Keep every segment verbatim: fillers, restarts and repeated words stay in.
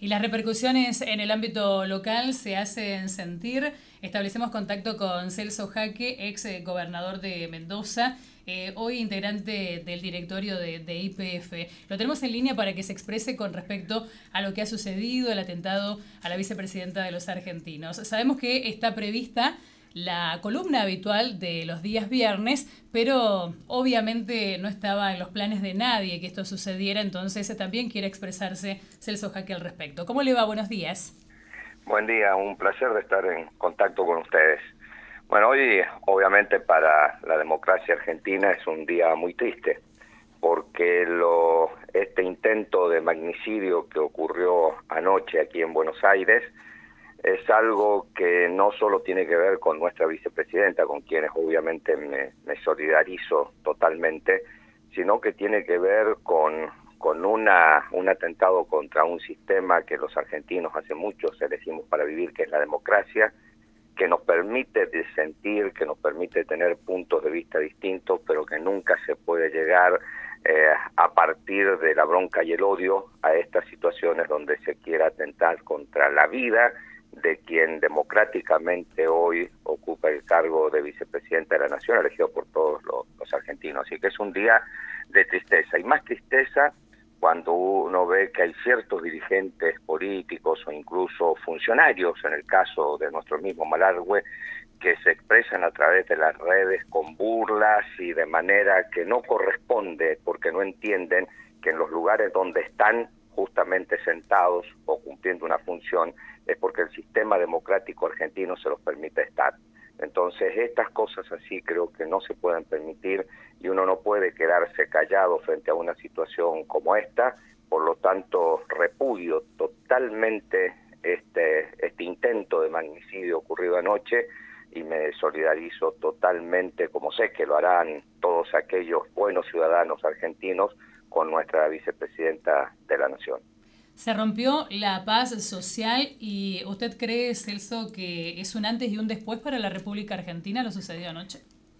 Y las repercusiones en el ámbito local se hacen sentir. Establecemos contacto con Celso Jaque, ex gobernador de Mendoza, eh, hoy integrante del directorio de, de Y P F. Lo tenemos en línea para que se exprese con respecto a lo que ha sucedido, el atentado a la vicepresidenta de los argentinos. Sabemos que está prevista la columna habitual de los días viernes, pero obviamente no estaba en los planes de nadie que esto sucediera, entonces también quiere expresarse Celso Jaque al respecto. ¿Cómo le va? Buenos días. Buen día, un placer de estar en contacto con ustedes. Bueno, hoy obviamente para la democracia argentina es un día muy triste, porque lo, este intento de magnicidio que ocurrió anoche aquí en Buenos Aires es algo que no solo tiene que ver con nuestra vicepresidenta, con quienes obviamente me, me solidarizo totalmente, sino que tiene que ver con, con una, un atentado contra un sistema que los argentinos hace mucho elegimos para vivir, que es la democracia, que nos permite disentir, que nos permite tener puntos de vista distintos, pero que nunca se puede llegar eh, a partir de la bronca y el odio a estas situaciones donde se quiera atentar contra la vida de quien democráticamente hoy ocupa el cargo de vicepresidenta de la Nación, elegido por todos los, los argentinos. Así que es un día de tristeza, y más tristeza cuando uno ve que hay ciertos dirigentes políticos o incluso funcionarios, en el caso de nuestro mismo Malargüe, que se expresan a través de las redes con burlas y de manera que no corresponde, porque no entienden que en los lugares donde están justamente sentados o cumpliendo una función es porque el sistema democrático argentino se los permite estar. Entonces estas cosas así creo que no se pueden permitir, y uno no puede quedarse callado frente a una situación como esta. Por lo tanto, repudio totalmente este, este intento de magnicidio ocurrido anoche, y me solidarizo totalmente, como sé que lo harán todos aquellos buenos ciudadanos argentinos, con nuestra vicepresidenta de la Nación. Se rompió la paz social, y ¿usted cree, Celso, que es un antes y un después para la República Argentina lo sucedido anoche?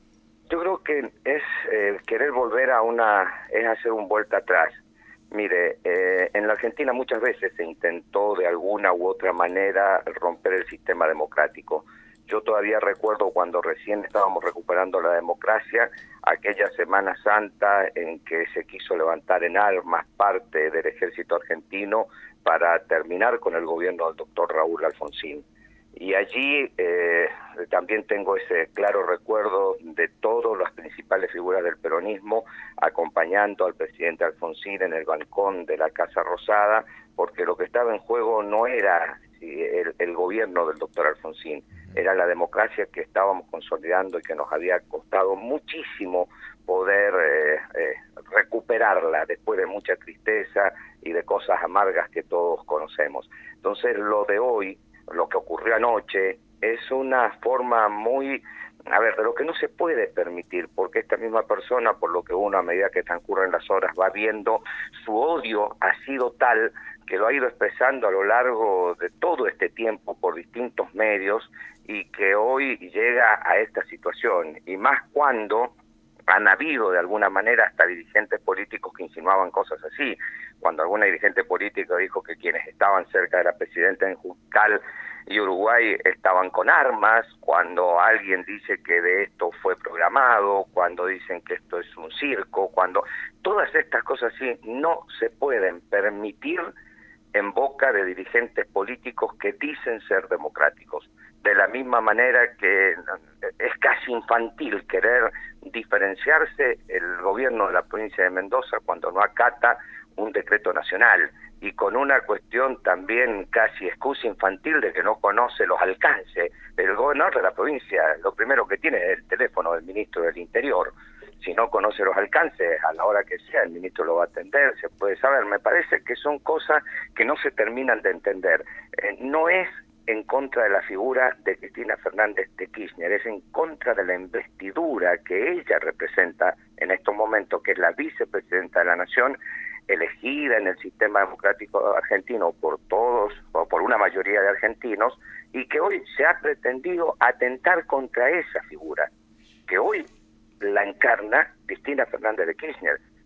Yo creo que es eh, querer volver a una, es hacer un vuelta atrás. Mire, eh, en la Argentina muchas veces se intentó de alguna u otra manera romper el sistema democrático. Yo todavía recuerdo cuando recién estábamos recuperando la democracia, aquella Semana Santa en que se quiso levantar en armas parte del ejército argentino para terminar con el gobierno del doctor Raúl Alfonsín. Y allí eh, también tengo ese claro recuerdo de todas las principales figuras del peronismo acompañando al presidente Alfonsín en el balcón de la Casa Rosada, porque lo que estaba en juego no era el, el gobierno del doctor Alfonsín, era la democracia que estábamos consolidando y que nos había costado muchísimo poder eh, eh, recuperarla después de mucha tristeza y de cosas amargas que todos conocemos. Entonces lo de hoy, lo que ocurrió anoche, es una forma muy, a ver, de lo que no se puede permitir, porque esta misma persona, por lo que uno a medida que transcurren las horas va viendo, su odio ha sido tal que lo ha ido expresando a lo largo de todo este tiempo por distintos medios, y que hoy llega a esta situación, y más cuando han habido de alguna manera hasta dirigentes políticos que insinuaban cosas así. Cuando alguna dirigente política dijo que quienes estaban cerca de la presidenta en Juncal y Uruguay estaban con armas, cuando alguien dice que de esto fue programado, cuando dicen que esto es un circo, cuando todas estas cosas así no se pueden permitir en boca de dirigentes políticos que dicen ser democráticos. De la misma manera que es casi infantil querer diferenciarse el gobierno de la provincia de Mendoza cuando no acata un decreto nacional, y con una cuestión también casi excusa infantil de que no conoce los alcances. El gobernador de la provincia lo primero que tiene es el teléfono del ministro del Interior. Si no conoce los alcances, a la hora que sea el ministro lo va a atender, se puede saber. Me parece que son cosas que no se terminan de entender. Eh, no es en contra de la figura de Cristina Fernández de Kirchner, es en contra de la investidura que ella representa en estos momentos, que es la vicepresidenta de la Nación, elegida en el sistema democrático argentino por todos o por una mayoría de argentinos, y que hoy se ha pretendido atentar contra esa figura, que hoy la encarna Cristina Fernández de Kirchner.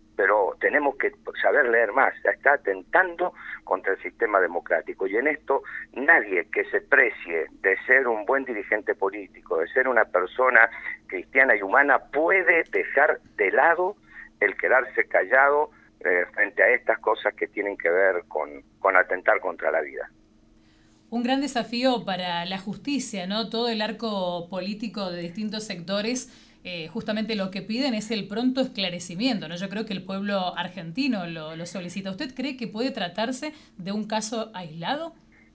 pero tenemos que saber leer más. Está atentando contra el sistema democrático, y en esto nadie que se precie de ser un buen dirigente político, de ser una persona cristiana y humana, puede dejar de lado el quedarse callado eh, frente a estas cosas que tienen que ver con, con atentar contra la vida. Un gran desafío para la justicia, ¿no? Todo el arco político de distintos sectores, eh, justamente lo que piden es el pronto esclarecimiento, ¿no? Yo creo que el pueblo argentino lo, lo solicita. ¿Usted cree que puede tratarse de un caso aislado?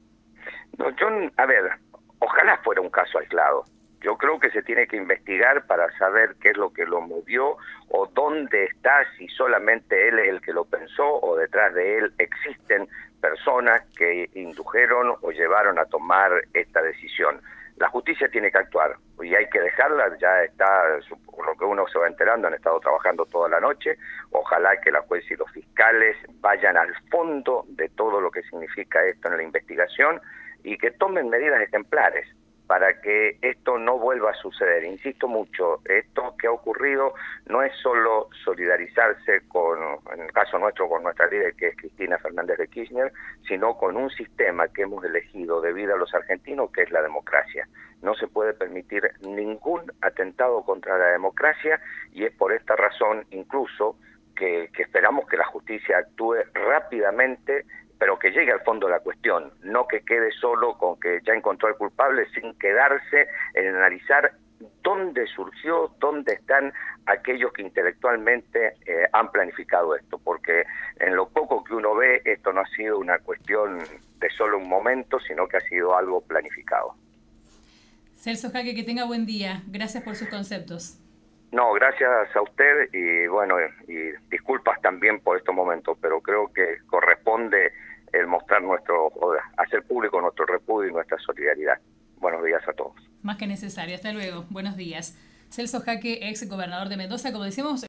No, yo, a ver, ojalá fuera un caso aislado. Yo creo que se tiene que investigar para saber qué es lo que lo movió o dónde está, si solamente él es el que lo pensó o detrás de él existen personas que indujeron o llevaron a tomar esta decisión. La justicia tiene que actuar y hay que dejarla, ya está, por lo que uno se va enterando, han estado trabajando toda la noche. Ojalá que la juez y los fiscales vayan al fondo de todo lo que significa esto en la investigación y que tomen medidas ejemplares para que esto no vuelva a suceder. Insisto mucho, esto que ha ocurrido no es solo solidarizarse con, en el caso nuestro, con nuestra líder, que es Cristina Fernández de Kirchner, sino con un sistema que hemos elegido debido a los argentinos, que es la democracia. No se puede permitir ningún atentado contra la democracia, y es por esta razón incluso que, que esperamos que la justicia actúe rápidamente, pero que llegue al fondo de la cuestión, no que quede solo con que ya encontró al culpable, sin quedarse en analizar dónde surgió, dónde están aquellos que intelectualmente eh, han planificado esto, porque en lo poco que uno ve, esto no ha sido una cuestión de solo un momento, sino que ha sido algo planificado. Celso Jaque, que tenga buen día. Gracias por sus conceptos. No, gracias a usted y bueno, y disculpas también por estos momentos, pero creo que corresponde el mostrar nuestro, hacer público nuestro repudio y nuestra solidaridad. Buenos días a todos. Más que necesario. Hasta luego. Buenos días. Celso Jaque, ex gobernador de Mendoza, como decíamos.